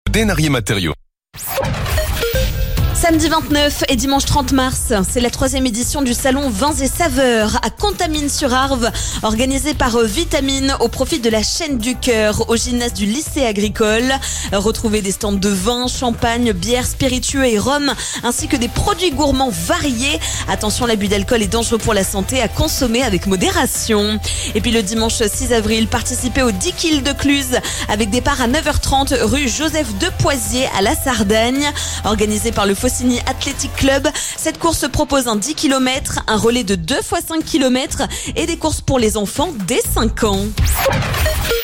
Denarier Matériaux. Samedi 29 et dimanche 30 mars, c'est la 3e édition du salon Vins et Saveurs à Contamine-sur-Arve, organisé par Vitamine au profit de la chaîne du cœur au gymnase du lycée agricole. Retrouvez des stands de vin, champagne, bière, spiritueux et rhum, ainsi que des produits gourmands variés. Attention, l'abus d'alcool est dangereux pour la santé, à consommer avec modération. Et puis le dimanche 6 avril, participez au 10 kills de Cluse avec départ à 9h30 rue Joseph de Poisier à la Sardagne, organisé par le Faucigny Athletic Club. Cette course propose un 10 km, un relais de 2 x 5 km et des courses pour les enfants dès 5 ans.